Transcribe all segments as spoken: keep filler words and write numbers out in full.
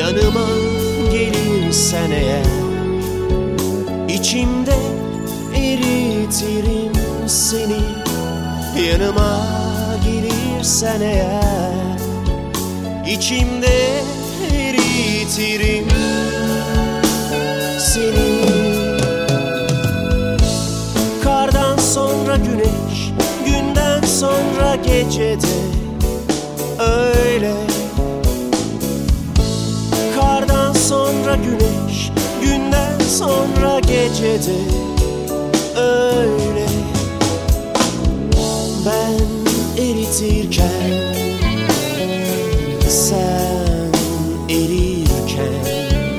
Yanıma gelirsen eğer, içimde eritirim seni. Yanıma gelirsen eğer, içimde eritirim seni. Kardan sonra güneş, günden sonra gecede öyle. Kardan sonra güneş, günden sonra gecede öyle. Ben eritirken, sen erirken,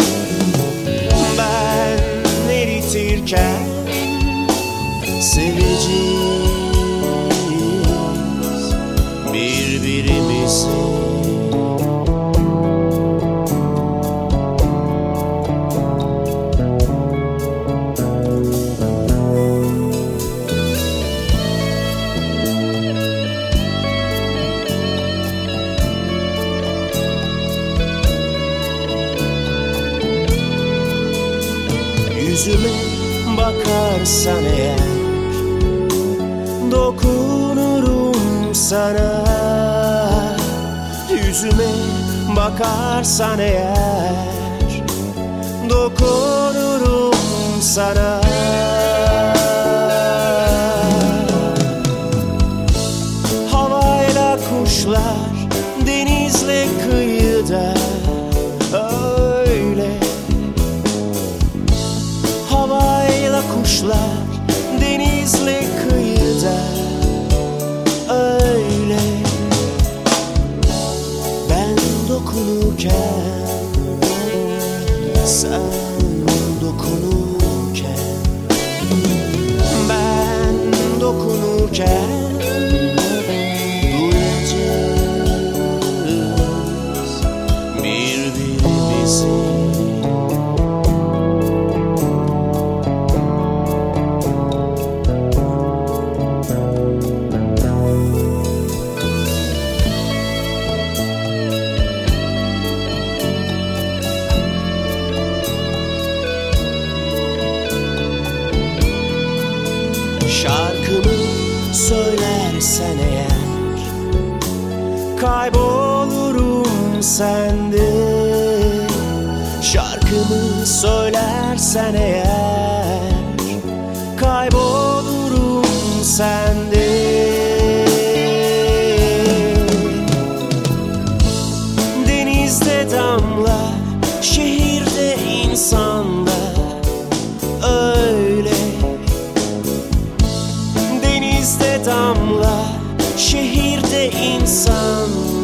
ben eritirken seveceğiz birbirimizi. Yüzüme bakarsan eğer, dokunurum sana. Yüzüme bakarsan eğer, dokunurum sana. Havayla kuşlar denizle kıyıda öyle. Havayla kuşlar denizle kıyıda öyle. Ben dokunurken, sen dokunurken, ben dokunurken duyacağız birbirimizi. Şarkımı söylersen eğer, kaybolurum sende. Şarkımı söylersen eğer, kaybolurum sende. Denizde damla, şehirde insanlar öyle. Denizde damla, şehirde insan